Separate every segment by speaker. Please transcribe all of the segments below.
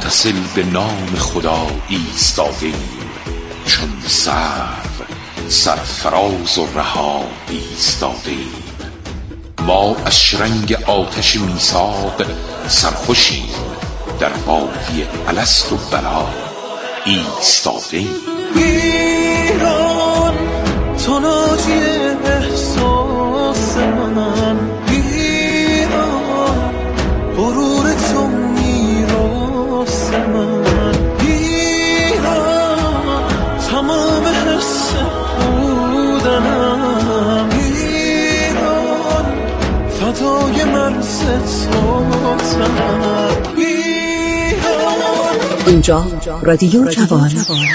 Speaker 1: متصل به نام خدا ایستادیم، چون سرو سرفراز و رها ایستادیم. ما از شرنگ آتش میثاق سرخوشیم، در وادی الست و بلا ایستادیم.
Speaker 2: ایران تو ناجی احساس من، ایران غرور تو میراث من، ایران تمام حس بودنم، ایران فدای مرز توتم.
Speaker 3: اینجا رادیو جوان.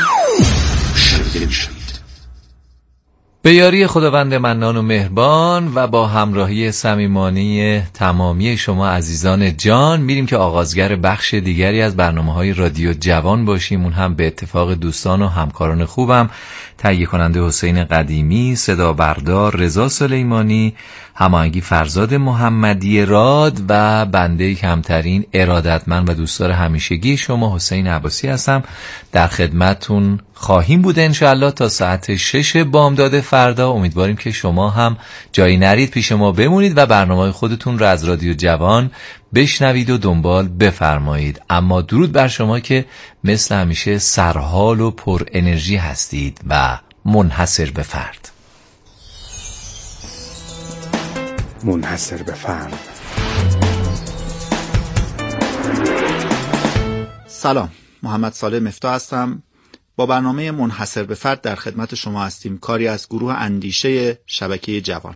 Speaker 4: به یاری خداوند منان و مهربان و با همراهی صمیمانه تمامی شما عزیزان جان میریم که آغازگر بخش دیگری از برنامه‌های رادیو جوان باشیم. اون هم به اتفاق دوستان و همکاران خوبم، تهیه کننده حسین قدیمی، صدا بردار رضا سلیمانی، هماهنگی فرزاد محمدی راد و بنده کمترین ارادتمند و دوستدار همیشگی شما حسین عباسی هستم. در خدمتتون خواهیم بود انشاءالله تا ساعت 6 بامداد فردا. امیدواریم که شما هم جایی نرید، پیش ما بمونید و برنامه‌های خودتون رو از رادیو جوان بشنوید و دنبال بفرمایید. اما درود بر شما که مثل همیشه سرحال و پر انرژی هستید و منحصر به فرد.
Speaker 5: منحصر به فرد.
Speaker 6: سلام، محمد صالح مفتاح هستم. با برنامه منحصر به فرد در خدمت شما هستیم، کاری از گروه اندیشه شبکه جوان.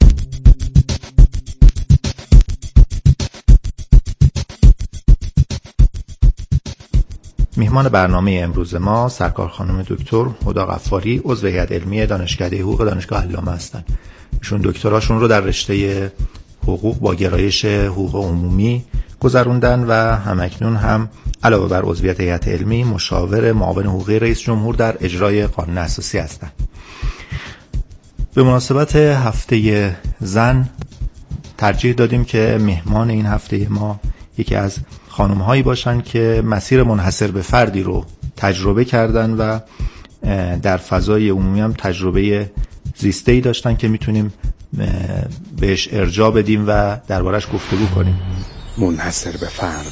Speaker 6: میهمان برنامه امروز ما سرکار خانم دکتر هدی غفاری، عضو هیئت علمی دانشکده حقوق دانشگاه علامه هستند. ایشون دکتراشون رو در رشته حقوق با گرایش حقوق عمومی گذروندن و همکنون هم علاوه بر عضویت هیئت علمی مشاور معاون حقوقی رئیس جمهور در اجرای قانون اساسی هستند. به مناسبت هفته زن ترجیح دادیم که مهمان این هفته ما یکی از خانم‌هایی باشن که مسیر منحصر به فردی رو تجربه کردن و در فضای عمومی هم تجربه زیسته‌ای داشتن که میتونیم بهش ارجاع بدیم و دربارش گفتگو کنیم.
Speaker 5: منحصر به فرد.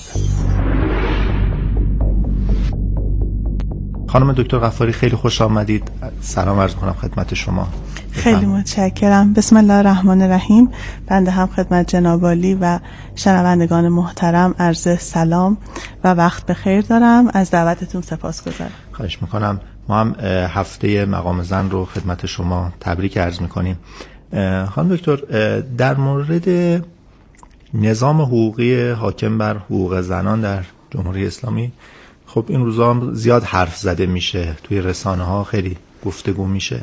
Speaker 6: خانم دکتر غفاری خیلی خوش آمدید. سلام عرض می‌کنم خدمت شما.
Speaker 7: خیلی متشکرم. بسم الله الرحمن الرحیم. بنده هم خدمت جناب عالی و شنوندگان محترم عرض سلام و وقت بخیر دارم. از دعوتتون سپاسگزارم.
Speaker 6: خواهش میکنم. ما هم هفته مقام زن رو خدمت شما تبریک عرض میکنیم. خانم دکتر، در مورد نظام حقوقی حاکم بر حقوق زنان در جمهوری اسلامی، خب این روزا هم زیاد حرف زده میشه، توی رسانه ها خیلی گفتگو میشه.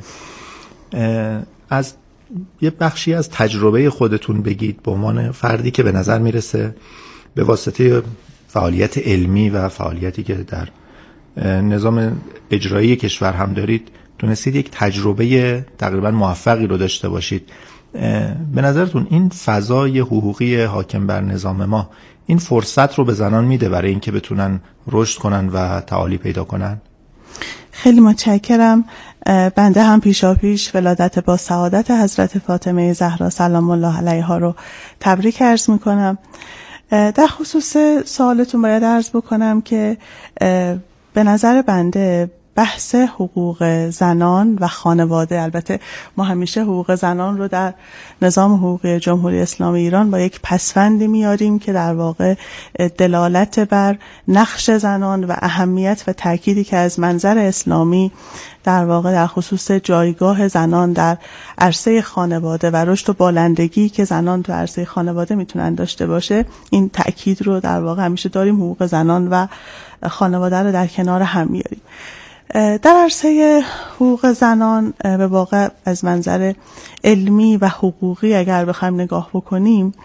Speaker 6: از یه بخشی از تجربه خودتون بگید به عنوان فردی که به نظر میرسه به واسطه فعالیت علمی و فعالیتی که در نظام اجرایی کشور هم دارید تونستید یک تجربه تقریبا موفقی رو داشته باشید. به نظرتون این فضای حقوقی حاکم بر نظام ما این فرصت رو به زنان میده برای اینکه بتونن رشد کنن و تعالی پیدا کنن؟
Speaker 7: خیلی متشکرم. بنده هم پیشاپیش ولادت با سعادت حضرت فاطمه زهرا سلام الله علیها رو تبریک عرض میکنم. در خصوص سوالتون باید عرض بکنم که به نظر بنده بحث حقوق زنان و خانواده، البته ما همیشه حقوق زنان رو در نظام حقوقی جمهوری اسلامی ایران با یک پسوندی میاریم که در واقع دلالت بر نقش زنان و اهمیت و تأکیدی که از منظر اسلامی در واقع در خصوص جایگاه زنان در عرصه خانواده و رشد و بالندگی که زنان تو عرصه خانواده میتونن داشته باشه، این تأکید رو در واقع همیشه داریم، حقوق زنان و خانواده رو در کنار هم میاریم. در عرصه حقوق زنان به واقع از منظر علمی و حقوقی اگر بخوایم نگاه بکنیم،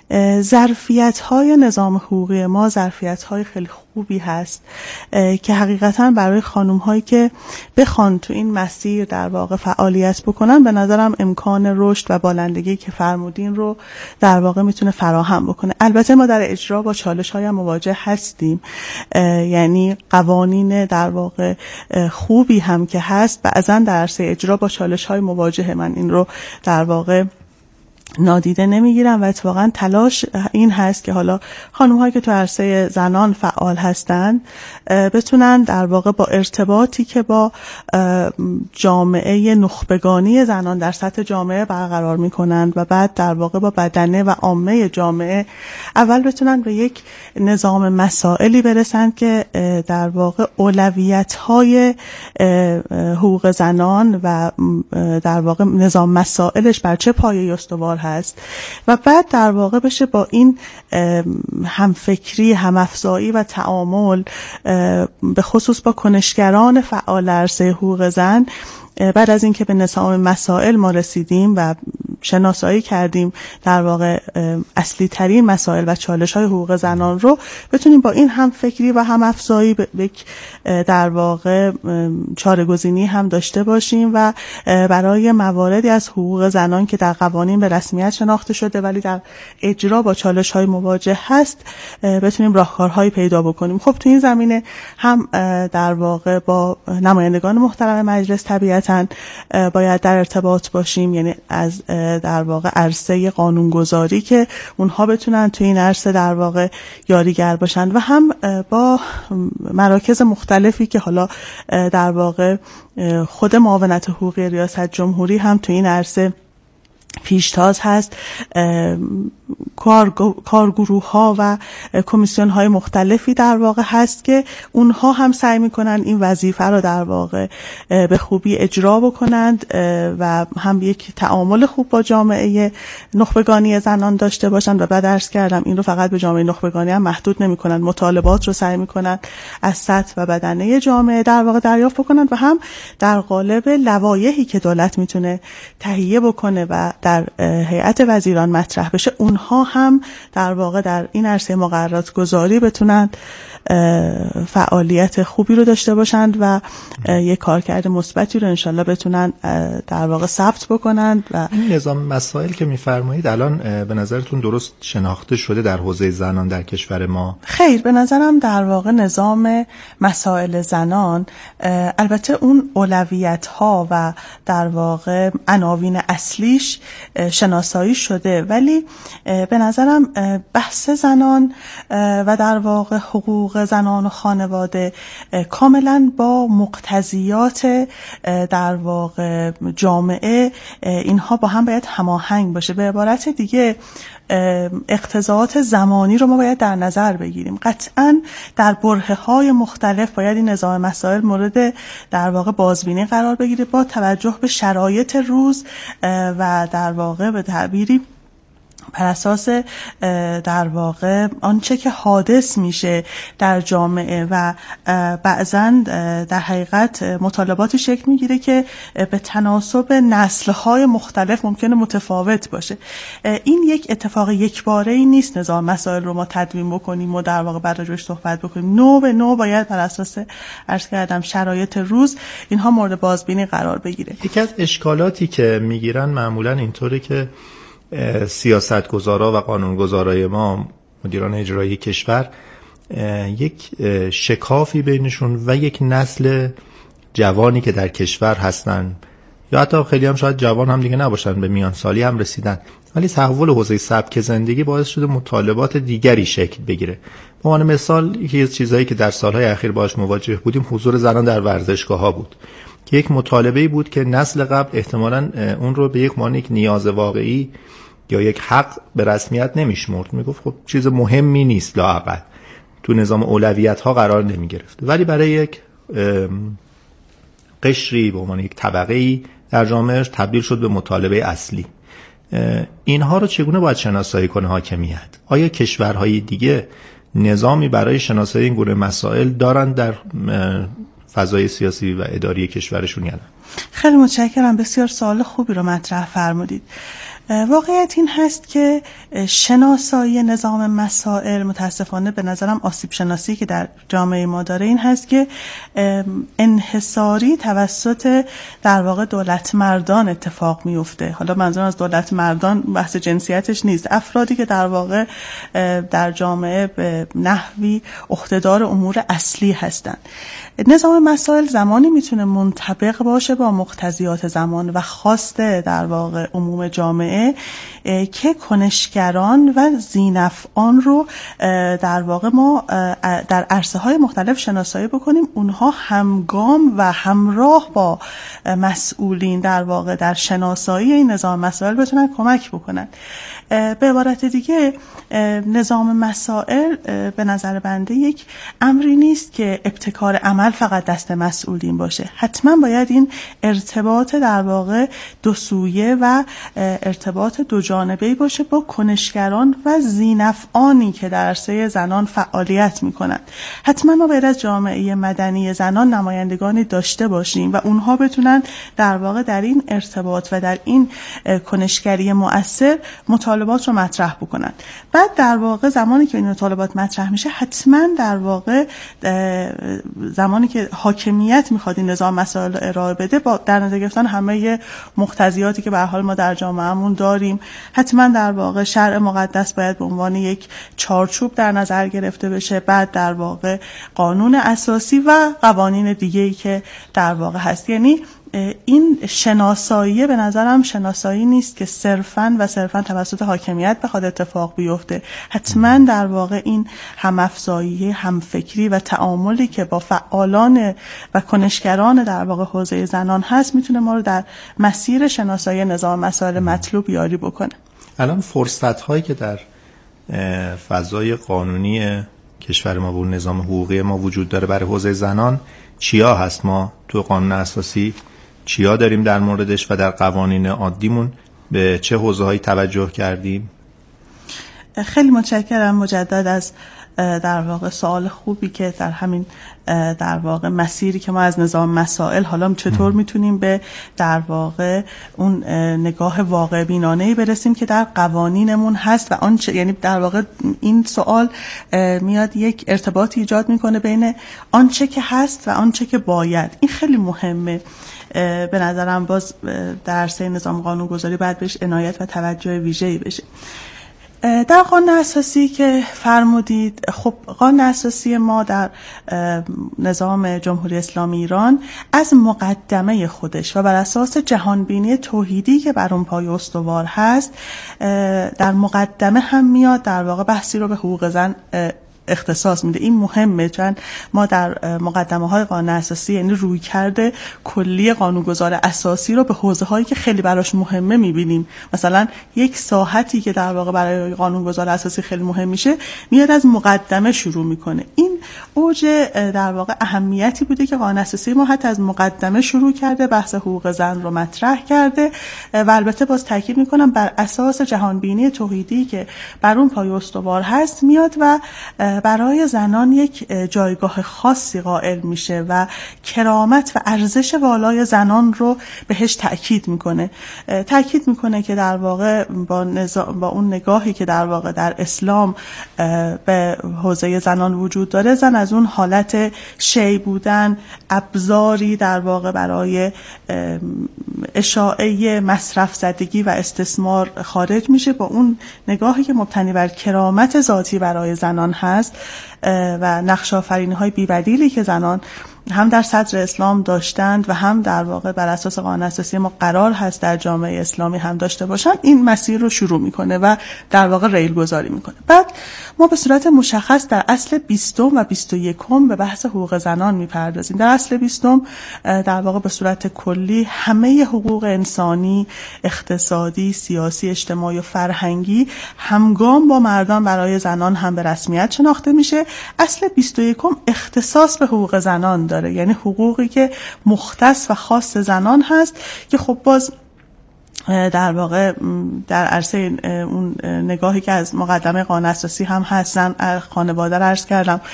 Speaker 7: ظرفیت‌های نظام حقوقی ما ظرفیت‌های خیلی خوبی هست که حقیقتاً برای خانم‌هایی که بخوان تو این مسیر در واقع فعالیت بکنن، به نظرم امکان رشد و بالندگی که فرمودین رو در واقع میتونه فراهم بکنه. البته ما در اجرا با چالش‌های مواجه هستیم، یعنی قوانین در واقع خوبی هم که هست، بعضاً در عرصه اجرا با چالش‌های مواجه، من این رو در واقع نادیده نمیگیرم و اتفاقا تلاش این هست که حالا خانم‌هایی که تو عرصه زنان فعال هستند بتونن در واقع با ارتباطی که با جامعه نخبگانی زنان در سطح جامعه برقرار میکنند و بعد در واقع با بدنه و عامه جامعه اول بتونن به یک نظام مسائلی برسند که در واقع اولویت‌های حقوق زنان و در واقع نظام مسائلش بر چه پایه‌ای استوار هست و بعد در واقع بشه با این همفکری، همافزایی و تعامل به خصوص با کنشگران فعال عرصه حقوق زن، بعد از اینکه به نظام مسائل ما رسیدیم و شناسایی کردیم در واقع اصلی ترین مسائل و چالش های حقوق زنان رو، بتونیم با این هم فکری و هم افزایی در واقع چاره‌گزینی هم داشته باشیم و برای مواردی از حقوق زنان که در قوانین به رسمیت شناخته شده ولی در اجرا با چالش های مواجه هست بتونیم راهکارهایی پیدا بکنیم. خب تو این زمینه هم در واقع با نمایندگان محترم مجلس طبیعتاً باید در ارتباط باشیم، یعنی از در واقع عرصه قانونگذاری که اونها بتونن تو این عرصه در واقع یاریگر باشن و هم با مراکز مختلفی که حالا در واقع خود معاونت حقوقی ریاست جمهوری هم تو این عرصه پیشتاز هست، کارگروه ها و کمیسیون های مختلفی در واقع هست که اونها هم سعی میکنن این وظیفه رو در واقع به خوبی اجرا بکنند و هم یک تعامل خوب با جامعه نخبگانی زنان داشته باشند و بعد عرض کردم این رو فقط به جامعه نخبگانی هم محدود نمیکنن، مطالبات رو سعی میکنن از سطح و بدنه جامعه در واقع دریافت بکنن و هم در قالب لوایحی که دولت میتونه تهیه بکنه و در هیئت وزیران مطرح بشه، اونها هم در واقع در این عرصه مقررات گذاری بتونن فعالیت خوبی رو داشته باشند و یک کارکرد مثبتی رو انشالله بتونن در واقع ثبت بکنند. و
Speaker 6: این نظام مسائل که میفرمایید الان به نظرتون درست شناخته شده در حوزه زنان در کشور ما؟
Speaker 7: خیر، به نظرم در واقع نظام مسائل زنان البته اون اولویت ها و در واقع عناوین اصلیش شناسایی شده، ولی به نظرم بحث زنان و در واقع حقوق زنان و خانواده کاملا با مقتضیات در واقع جامعه اینها با هم باید هماهنگ باشه. به عبارت دیگه اقتضاعات زمانی رو ما باید در نظر بگیریم. قطعاً در برهه‌های مختلف باید این نظام مسائل مورد در واقع بازبینی قرار بگیره با توجه به شرایط روز و در واقع به تعبیری بر اساس در واقع آنچه که حادث میشه در جامعه و بعضاً در حقیقت مطالباتی شکل میگیره که به تناسب نسل‌های مختلف ممکنه متفاوت باشه. این یک اتفاق یکباره‌ای نیست نظام مسائل رو ما تدوین بکنیم و در واقع بعد راجعش صحبت بکنیم. نوع به نوع باید بر اساس عرض کردم شرایط روز اینها مورد بازبینی قرار بگیره.
Speaker 6: یکی از اشکالاتی که میگیرن معمولاً اینطوره که سیاستگزارا و قانونگذارای ما، مدیران اجرایی کشور، یک شکافی بینشون و یک نسل جوانی که در کشور هستن یا حتی خیلی هم شاید جوان هم دیگه نباشن، به میان سالی هم رسیدن، ولی تحول حوزه سبک زندگی باعث شده مطالبات دیگری شکل بگیره. به عنوان مثال یکی از چیزهایی که در سالهای اخیر باهاش مواجه بودیم حضور زنان در ورزشگاه‌ها بود که یک مطالبه‌ای بود که نسل قبل احتمالاً اون رو به یک معنی یک نیاز واقعی یا یک حق به رسمیت نمیشمرد، میگفت خب چیز مهمی نیست، لااقل تو نظام اولویت ها قرار نمی گرفت، ولی برای یک قشری به عنوان یک طبقه‌ای در جامعه تبدیل شد به مطالبه اصلی. اینها رو چگونه باید شناسایی کنه حاکمیت؟ آیا کشورهای دیگه نظامی برای شناسایی این گونه مسائل دارند در فضای سیاسی و اداری کشورشون یا نه؟
Speaker 7: خیلی متشکرم، بسیار سوال خوبی رو مطرح فرمودید. واقعیت این هست که شناسایی نظام مسائل متاسفانه به نظرم آسیب شناسی که در جامعه ما داره این هست که انحصاری توسط در واقع دولت مردان اتفاق میفته. حالا منظورم از دولت مردان بحث جنسیتش نیست، افرادی که در واقع در جامعه به نحوی عهدهدار امور اصلی هستند. نظام مسائل زمانی میتونه منطبق باشه با مقتضیات زمان و خواسته در واقع عموم جامعه که کنشگران و ذینفعان رو در واقع ما در عرصه های مختلف شناسایی بکنیم، اونها همگام و همراه با مسئولین در واقع در شناسایی این نظام مسائل بتونن کمک بکنن. به عبارت دیگه نظام مسائل به نظر بنده یک امری نیست که ابتکار عمل فقط دست مسئولین باشه. حتما باید این ارتباط در واقع دو سویه و ارتباط دو جانبه‌ای باشه با کنشگران و ذینفعانی که در عرصه زنان فعالیت میکنند. حتما ما باید از جامعه مدنی زنان نمایندگانی داشته باشیم و اونها بتونن در واقع در این ارتباط و در این کنشگری مؤثر مطالبات رو مطرح بکنن. بعد در واقع زمانی که این مطالبات مطرح میشه، حتما در واقع زمانی که حاکمیت میخواد این نظام مسائل رو ارائه بده، با در نظر گرفتن همه مقتضیاتی که به هر حال ما در جامعهمون داریم، حتما در واقع شرع مقدس باید به عنوان یک چارچوب در نظر گرفته بشه. بعد در واقع قانون اساسی و قوانین دیگه‌ای که در واقع هست. یعنی این شناسایی به نظرم شناسایی نیست که صرفاً توسط حاکمیت بخواد اتفاق بیفته. حتما در واقع این همافزایی، همفکری و تعاملی که با فعالان و کنشگران در واقع حوزه زنان هست میتونه ما رو در مسیر شناسایی نظام مسائل مطلوب یاری بکنه.
Speaker 6: الان فرصت هایی که در فضای قانونی کشور ما و نظام حقوقی ما وجود داره برای حوزه زنان چیا هست؟ ما تو قانون اساسی چیا داریم در موردش و در قوانین عادیمون به چه حوزه‌هایی توجه کردیم؟
Speaker 7: خیلی متشکرم مجدد از در واقع سوال خوبی که در همین در واقع مسیری که ما از نظام مسائل حالا چطور میتونیم به در واقع اون نگاه واقع بینانه‌ای برسیم که در قوانینمون هست و آنچه، یعنی در واقع این سوال میاد یک ارتباطی ایجاد میکنه بین آنچه که هست و آنچه که باید. این خیلی مهمه. به نظرم باز در عرصه نظام قانونگذاری باید بهش عنایت و توجه ویژه‌ای بشه. در قانون اساسی که فرمودید، خب قانون اساسی ما در نظام جمهوری اسلامی ایران از مقدمه خودش و بر اساس جهانبینی توحیدی که بر اون پایه استوار هست، در مقدمه هم میاد در واقع بحثی رو به حقوق زن اختصاص میده. این مهمه چون ما در مقدمه های قانون اساسی یعنی رویکرد کلی قانونگذار اساسی رو به حوزه هایی که خیلی براش مهمه میبینیم. مثلا یک ساحتی که در واقع برای قانونگذار اساسی خیلی مهم میشه میاد از مقدمه شروع میکنه. این اوج در واقع اهمیتی بوده که قانون اساسی ما حتی از مقدمه شروع کرده، بحث حقوق زن رو مطرح کرده و البته باز تاکید میکنم بر اساس جهانبینی توحیدی که بر اون پایه استوار هست میاد و برای زنان یک جایگاه خاصی قائل میشه و کرامت و ارزش والای زنان رو بهش تأکید میکنه که در واقع با اون نگاهی که در واقع در اسلام به حوزه زنان وجود داره، زن از اون حالت شی بودن، ابزاری در واقع برای اشاعه مصرف زدگی و استثمار خارج میشه، با اون نگاهی که مبتنی بر کرامت ذاتی برای زنان هست و نقش آفرینی های بی‌بدیلی که زنان هم در صدر اسلام داشتند و هم در واقع بر اساس قانون اساسی ما قرار هست در جامعه اسلامی هم داشته باشن، این مسیر رو شروع میکنه و در واقع ریل گذاری میکنه. بعد ما به صورت مشخص در اصل 20 و 21 به بحث حقوق زنان میپردازیم. در اصل 20 در واقع به صورت کلی همه حقوق انسانی، اقتصادی، سیاسی، اجتماعی و فرهنگی همگام با مردان برای زنان هم به رسمیت شناخته میشه. اصل 21 اختصاص به حقوق زنان داره، یعنی حقوقی که مختص و خاص زنان هست که خب باز در واقع در عرصه اون نگاهی که از مقدمه قانون اساسی هم هستن، خانواده رو عرض کردم،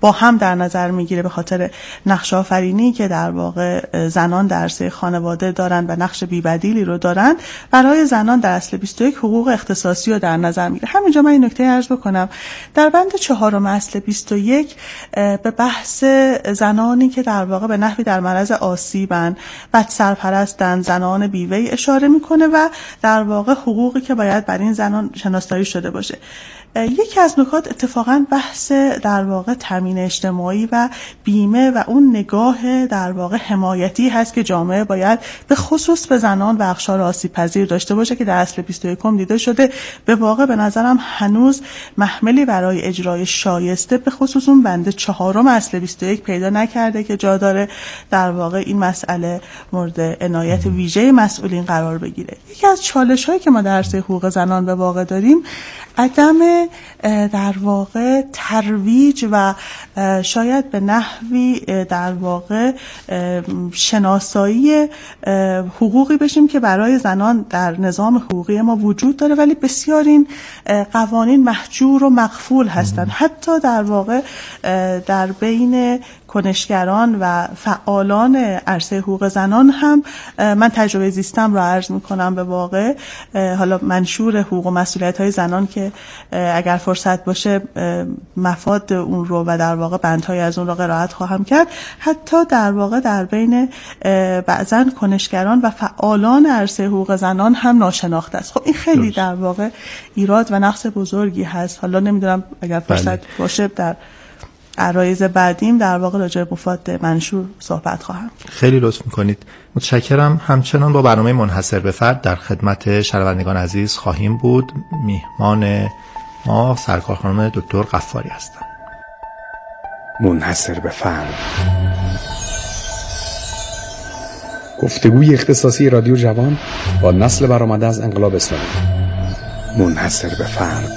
Speaker 7: با هم در نظر میگیره به خاطر نقش آفرینی که در واقع زنان در عرصه خانواده دارن و نقش بی‌بدیلی رو دارن. برای زنان در اصل 21 حقوق اختصاصی رو در نظر میگیره. همینجا من این نکته عرض بکنم، در بند 4 اصل 21 به بحث زنانی که در واقع به نحوی در معرض آسیبن، بد سرپرستن، زنان بیوه اشاره میکنه و در واقع حقوقی که باید بر این زنان شناسایی شده باشه. یکی از نکات اتفاقا بحث در واقع تامین اجتماعی و بیمه و اون نگاه در واقع حمایتی هست که جامعه باید به خصوص به زنان و اقشار آسیب پذیر داشته باشه که در اصل 21 دیده شده. به واقع به نظرم هنوز محملی برای اجرای شایسته به خصوص اون بند 4 اصل 21 پیدا نکرده که جا داره در واقع این مسئله مورد عنایت ویژه مسئولین قرار بگیره. یکی از چالش‌هایی که ما در عرصه حقوق زنان به واقع داریم عدم در واقع ترویج و شاید به نحوی در واقع شناسایی حقوقی بشیم که برای زنان در نظام حقوقی ما وجود داره، ولی بسیار این قوانین محجور و مغفول هستند. حتی در واقع در بین کنشگران و فعالان عرصه حقوق زنان هم من تجربه زیستم را عرض میکنم. به واقع حالا منشور حقوق و مسئولیت‌های زنان که اگر فرصت باشه مفاد اون رو و در واقع بندهای از اون رو قرائت خواهم کرد، حتی در واقع در بین بعضا کنشگران و فعالان عرصه حقوق زنان هم ناشناخته است. خب این خیلی در واقع ایراد و نقص بزرگی هست. حالا نمیدونم اگر فرصت باشه در عرایض بعدیم در واقع راجع به مفاد منشور صحبت خواهم.
Speaker 6: خیلی لطف میکنید، متشکرم. همچنان با برنامه منحصر به فرد در خدمت شنوندگان عزیز خواهیم بود. میهمان ما سرکار خانم دکتر غفاری هستند.
Speaker 5: منحصر به فرد، گفتگوی اختصاصی رادیو جوان با نسل برآمده از انقلاب اسلامی. منحصر به فرد.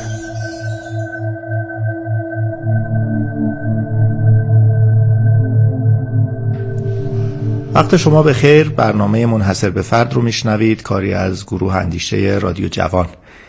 Speaker 6: وقت شما به خیر. برنامه منحصر به فرد رو میشنوید، کاری از گروه اندیشه رادیو جوان.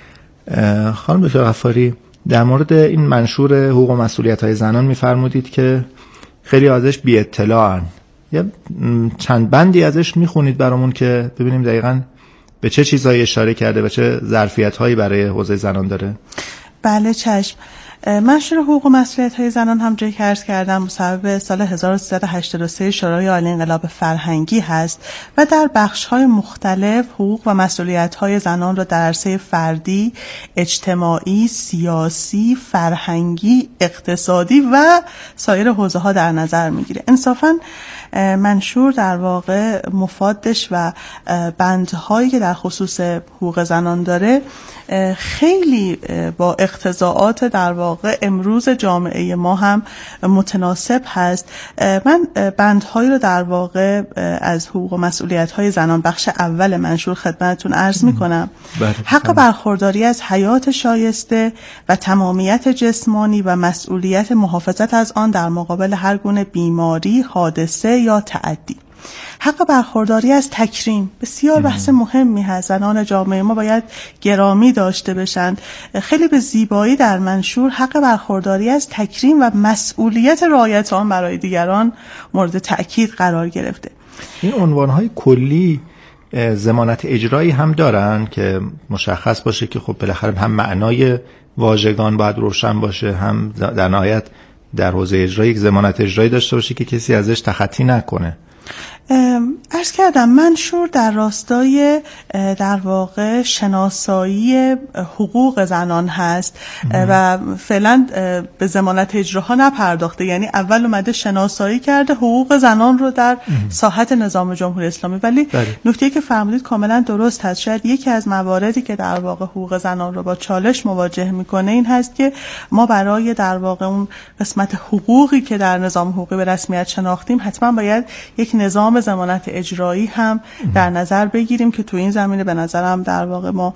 Speaker 6: خانم دکتر غفاری، در مورد این منشور حقوق و مسئولیت‌های زنان می‌فرمودید که خیلی ازش بی اطلاعن. یه چند بندی ازش میخونید برامون که ببینیم دقیقاً به چه چیزایی اشاره کرده و چه ظرفیت‌هایی برای حوزه زنان داره؟
Speaker 7: بله چشم. منشور حقوق و مسئولیت‌های زنان همونجوری که عرض کردم مصوب سال 1383 شورای عالی انقلاب فرهنگی هست و در بخش‌های مختلف حقوق و مسئولیت‌های زنان را در عرصه فردی، اجتماعی، سیاسی، فرهنگی، اقتصادی و سایر حوزه‌ها در نظر می‌گیره. انصافاً منشور در واقع مفادش و بندهایی که در خصوص حقوق زنان داره خیلی با اقتضاعات در واقع امروز جامعه ما هم متناسب هست. من بندهایی رو در واقع از حقوق و مسئولیت‌های زنان بخش اول منشور خدمتتون عرض می‌کنم. حق برخورداری از حیات شایسته و تمامیت جسمانی و مسئولیت محافظت از آن در مقابل هر گونه بیماری، حادثه یا تعدی. حق برخورداری از تکریم بسیار بحث مهمی هست. زنان جامعه ما باید گرامی داشته بشن. خیلی به زیبایی در منشور حق برخورداری از تکریم و مسئولیت رعایت آن برای دیگران مورد تأکید قرار گرفته.
Speaker 6: این عنوانهای کلی ضمانت اجرایی هم دارن که مشخص باشه که خب بالاخره هم معنای واژگان باید روشن باشه، هم در نهایت در حوزه اجرایی یک ضمانت اجرایی داشته باشه که کسی ازش تخطی نکنه.
Speaker 7: عرض کردم منشور در راستای در واقع شناسایی حقوق زنان هست و فعلا به ضمانت اجراها نپرداخته. یعنی اول اومده شناسایی کرده حقوق زنان رو در ساحت نظام جمهوری اسلامی، ولی نکته‌ای که فرمودید کاملا درست هست. شاید یکی از مواردی که در واقع حقوق زنان رو با چالش مواجه میکنه این هست که ما برای در واقع اون قسمت حقوقی که در نظام حقوقی به رسمیت شناختیم حتما باید یک نظام نظام ضمانت اجرایی هم در نظر بگیریم که تو این زمینه به نظرم در واقع ما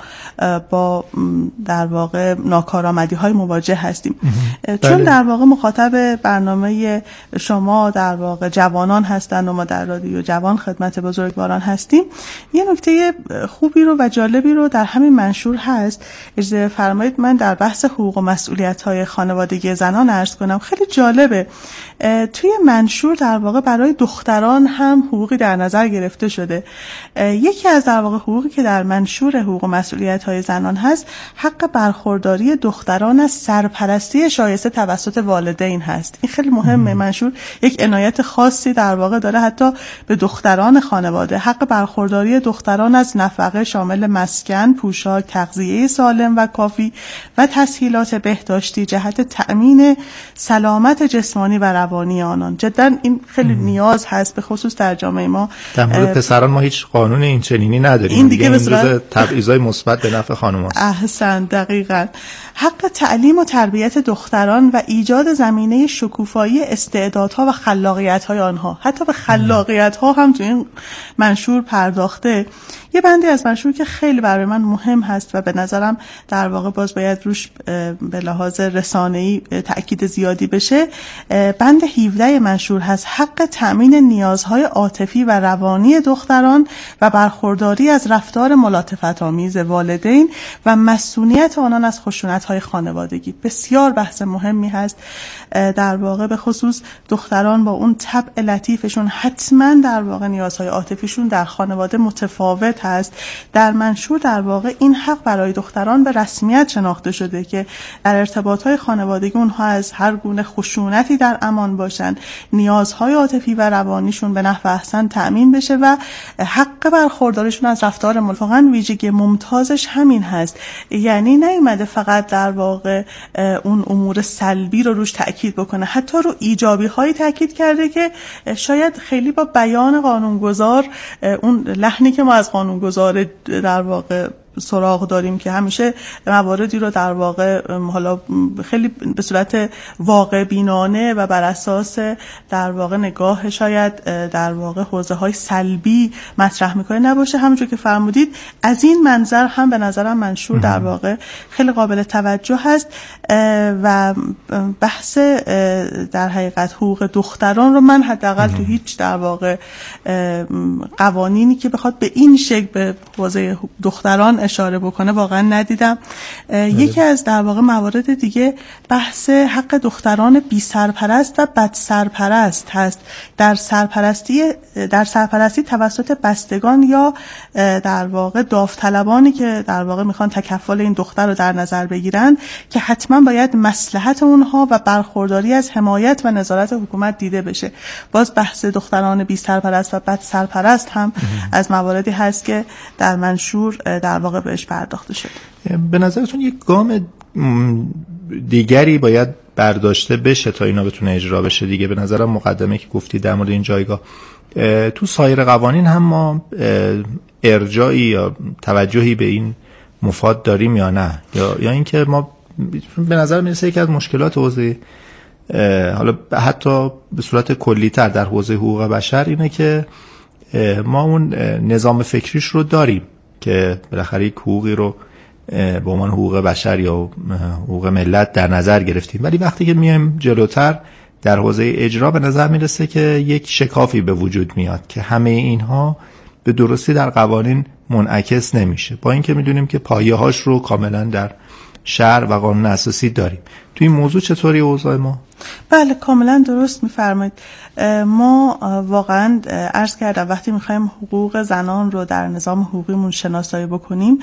Speaker 7: با در واقع ناکارآمدی‌های مواجه هستیم. چون در واقع مخاطب برنامه شما در واقع جوانان هستند و ما در رادیو جوان خدمت بزرگواران هستیم، یه نکته خوبی رو و جالبی رو در همین منشور هست. اجازه فرمایید من در بحث حقوق و مسئولیت‌های خانوادگی زنان عرض کنم. خیلی جالبه توی منشور در واقع برای دختران هم حقوقی در نظر گرفته شده. یکی از در واقع حقوقی که در منشور حقوق و مسئولیت‌های زنان هست، حق برخورداری دختران از سرپرستی شایسته توسط والدین هست. این خیلی مهمه. منشور یک عنایت خاصی در واقع داره حتی به دختران خانواده. حق برخورداری دختران از نفقه شامل مسکن، پوشاک، تغذیه سالم و کافی و تسهیلات بهداشتی جهت تأمین سلامت جسمانی و روانی آنان. جدا این خیلی نیاز هست، به خصوص در جامعه ما.
Speaker 6: در مورد پسران ما هیچ قانون این چنینی نداریم.
Speaker 7: این دیگه به
Speaker 6: تبعیضای مثبت به نفع خانم‌هاست.
Speaker 7: احسن، دقیقاً. حق تعلیم و تربیت دختران و ایجاد زمینه شکوفایی استعدادها و خلاقیت‌های آنها. حتی به خلاقیت‌ها هم تو این منشور پرداخته. یه بندی از منشور که خیلی برای من مهم هست و به نظرم در واقع باز باید روش به لحاظ رسانه‌ای تأکید زیادی بشه، بند 17 منشور هست: حق تأمین نیازهای عاطفی و روانی دختران و برخورداری از رفتار ملاطفت‌آمیز والدین و مسئولیت آنان از خشونت‌های خانوادگی. بسیار بحث مهمی هست. در واقع به خصوص دختران با اون طبع لطیفشون حتما در واقع نیازهای عاطفیشون در خانواده متفاوت هست. در منشور در واقع این حق برای دختران به رسمیت شناخته شده که در ارتباطهای خانوادگی اونها از هر گونه خشونتی در امان باشن، نیازهای عاطفی و روانیشون به نحو احسن تأمین بشه و حق برخوردارشون از رفتار واقعا ویژگی ممتازش همین هست. یعنی نیومده فقط در واقع اون امور سلبی رو روش تأکید بکنه، حتی رو ایجابی هایی تأکید کرده که شاید خیلی با بیان قانونگذار، اون لحنی که ما از قانونگذار در واقع سراغ داریم که همیشه مواردی رو در واقع حالا خیلی به صورت واقع بینانه و بر اساس در واقع نگاه شاید در واقع حوزه های سلبی مطرح میکنه نباشه. همونجور که فرمودید از این منظر هم به نظرم منشور در واقع خیلی قابل توجه هست و بحث در حقیقت حقوق دختران رو من حداقل تو هیچ در واقع قوانینی که بخواد به این شکل به حوزه دختران اشاره بکنه واقعا ندیدم. یکی از در واقع موارد دیگه بحث حق دختران بی سرپرست و بد سرپرست هست. در سرپرستی توسط بستگان یا در واقع داوطلبانی که در واقع میخوان تکفل این دختر رو در نظر بگیرن که حتما باید مصلحت اونها و برخورداری از حمایت و نظارت حکومت دیده بشه. باز بحث دختران بی سرپرست و بد سرپرست هم از مواردی هست که در منشور در واقع بهش پرداخته شده.
Speaker 6: به نظرتون یک گام دیگری باید برداشته بشه تا اینا بتونه اجرا بشه دیگه؟ به نظرم مقدمه که گفتی در مورد این جایگاه تو سایر قوانین هم ما ارجاعی یا توجهی به این مفاد داریم یا نه، یا اینکه ما به نظر میرسه یکی از مشکلات حوزه حالا حتی به صورت کلی‌تر در حوزه حقوق بشر اینه که ما اون نظام فکریش رو داریم که بالاخره یک حقوقی رو به عنوان حقوق بشر یا حقوق ملت در نظر گرفتیم، ولی وقتی که میایم جلوتر در حوزه اجرا به نظر میرسه که یک شکافی به وجود میاد که همه اینها به درستی در قوانین منعکس نمیشه، با اینکه میدونیم که پایه‌هاش رو کاملا در شرع و قانون اساسی داریم. تو این موضوع چطوری اوضاع ما؟
Speaker 7: بله کاملا درست میفرمایید. ما واقعا عرض کردم وقتی میخوایم حقوق زنان رو در نظام حقوقیمون شناسایی بکنیم،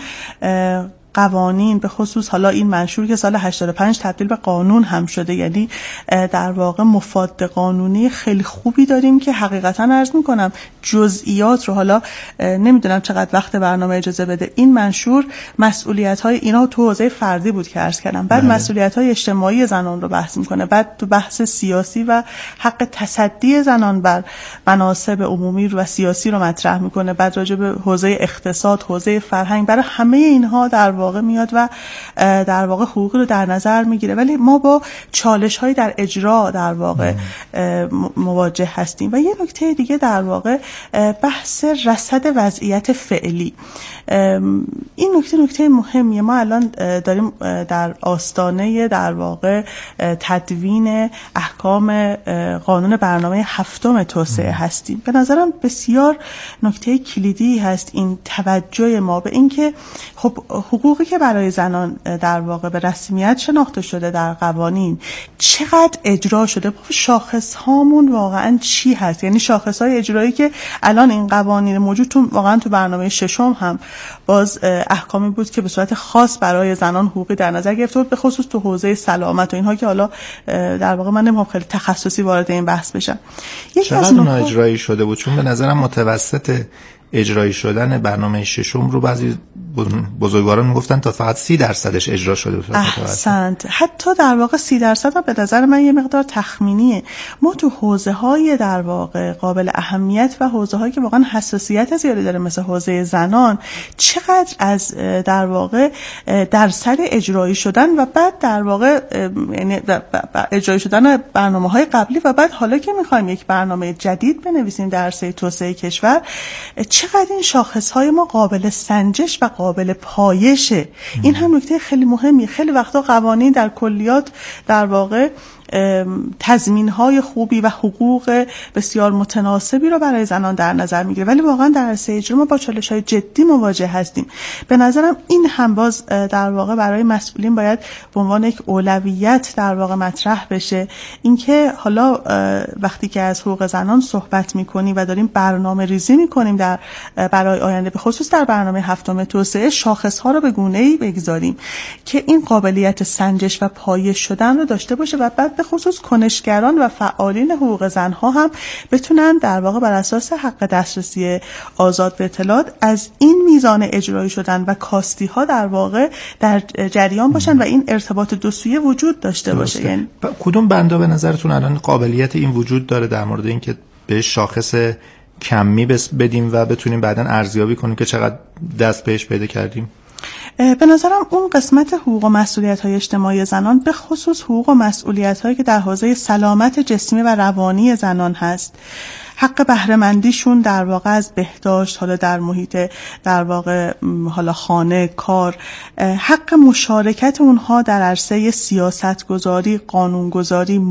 Speaker 7: قوانین به خصوص حالا این منشور که سال 85 تبدیل به قانون هم شده، یعنی در واقع مفاد قانونی خیلی خوبی داریم که حقیقتا عرض میکنم جزئیات رو حالا نمیدونم چقدر وقت برنامه اجازه بده. این منشور مسئولیت‌های اینا تو حوزه فردی بود که عرض کردم، بعد مسئولیت‌های اجتماعی زنان رو بحث میکنه، بعد تو بحث سیاسی و حق تصدی زنان بر مناصب عمومی و سیاسی رو مطرح میکنه، بعد راجع به حوزه اقتصاد، حوزه فرهنگ، برای همه اینها در واقع میاد و در واقع حقوقی رو در نظر میگیره، ولی ما با چالش‌های در اجرا در واقع مواجه هستیم. و یه نکته دیگه در واقع بحث رصد وضعیت فعلی. این نکته مهمیه. ما الان داریم در آستانه در واقع تدوین احکام قانون برنامه 7 توسعه هستیم. به نظرم بسیار نکته کلیدی هست این توجه ما به این که خب حقوقی که برای زنان در واقع به رسمیت شناخته شده در قوانین چقدر اجرا شده، شاخص هامون واقعا چی هست، یعنی شاخص های اجرایی که الان این قوانین موجود واقعا تو برنامه 6 هم باز احکامی بود که به صورت خاص برای زنان حقوقی در نظر گرفته بود، به خصوص تو حوزه سلامت و اینها که حالا در واقع من نمیخوام خیلی تخصصی وارد این بحث بشم.
Speaker 6: چقدر اونا اجرایی شده بود؟ چون به نظرم متوسط اجرایی شدن برنامه 6 رو بعضی بزرگواران میگفتن تا فقط 30% اجرا شده بود.
Speaker 7: احسنت. حتی در واقع 30% به نظر من یه مقدار تخمینیه. ما تو حوزه های در واقع قابل اهمیت و حوزه هایی که واقعا حساسیت زیادی داره مثل حوزه زنان چقدر از در واقع درصد اجرایی شدن و بعد در واقع یعنی اجرایی شدن برنامه‌های قبلی و بعد حالا که می‌خوایم یک برنامه جدید بنویسیم در عرصه توسعه کشور چقدر این شاخص‌های ما قابل سنجش و قابل پایشه. این هم نکته خیلی مهمیه. خیلی وقتا قوانین در کلیات در واقع تضمین‌های خوبی و حقوق بسیار متناسبی رو برای زنان در نظر میگیره، ولی واقعا در عرصه اجرا ما با چالش‌های جدی مواجه هستیم. به نظرم این هم باز در واقع برای مسئولین باید به عنوان یک اولویت در واقع مطرح بشه، اینکه حالا وقتی که از حقوق زنان صحبت می‌کنیم و داریم برنامه‌ریزی می‌کنیم برای آینده، به خصوص در برنامه 7 توسعه، شاخص‌ها رو به گونه‌ای بگذاریم که این قابلیت سنجش و پایش شدن رو داشته باشه و بعد به خصوص کنشگران و فعالین حقوق زنها هم بتونن در واقع بر اساس حق دسترسی آزاد به اطلاعات از این میزان اجرایی شدن و کاستی ها در واقع در جریان باشن و این ارتباط دو سویه وجود داشته باشه. یعنی
Speaker 6: کدوم بندا به نظرتون الان قابلیت این وجود داره در مورد اینکه به شاخص کمی بدیم و بتونیم بعداً ارزیابی کنیم که چقدر دست بهش پیدا کردیم؟
Speaker 7: به نظرم اون قسمت حقوق و مسئولیت‌های اجتماعی زنان، به خصوص حقوق و مسئولیت‌هایی که در حوزه سلامت جسمی و روانی زنان هست، حق بهره‌مندیشون در واقع از بهداشت، حالا در محیط در واقع حالا خانه، کار، حق مشارکت اونها در عرصه سیاست‌گذاری، قانون‌گذاری،